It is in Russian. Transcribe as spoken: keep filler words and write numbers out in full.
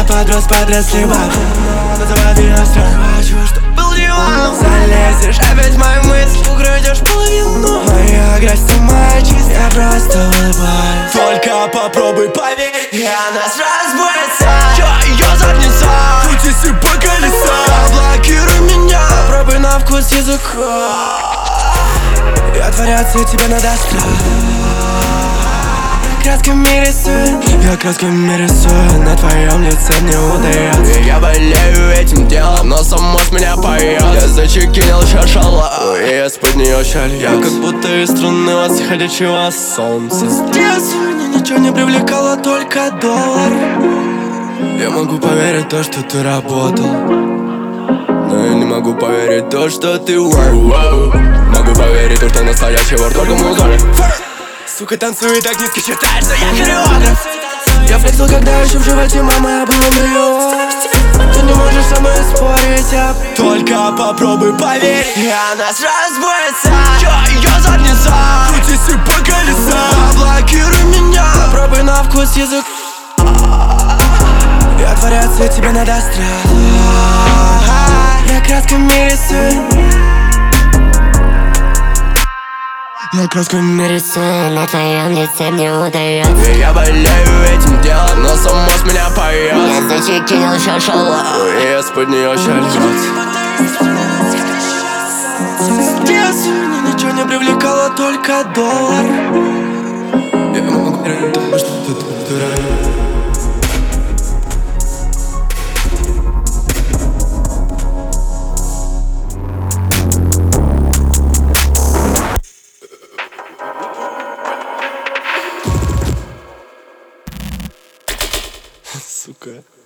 Я подрос, подросли бабы, заводи на страх. Хочу, чтоб был диван. Залезешь опять в мои мысли, украдешь половину. Моя грязь сама чист, я просто улыбаюсь. Только попробуй поверь, и она разбудится. Я ее задница, крутись по колесам. Блокируй меня, попробуй на вкус языка. Я творяться тебе надо страх. Красками рисую, я красками рисую. На твоем лице мне удается. И я болею этим делом, но само с меня поет. Я зачекинил шашала, и я с-под нее щаль. Я как будто из струны восходящего солнца. С детства меня ничего не привлекало, только доллар. Я могу поверить в то, что ты работал, но я не могу поверить в то, что ты work. Могу поверить в то, что настоящий вор только музыка. Сука, танцует так низко, считаешь, что я хореограф. Я флексил, когда еще в животе мама, я был эмбрион. Ты не можешь со мной спорить, я только попробуй поверь, и она разбудится. Я ее задница, крутись по колесам. Блокируй меня, попробуй на вкус язык. Я творяться тебе надо страх. Я красками рисую. Я красками рисую, на твоем лице мне удается. И я болею этим делом, но само с меня поет. Я зачекинил шашала, и я с-под нее ща льется. С детства меня ничего не привлекало, только доллар. Я могу верить в то, что ты дурак. Сука.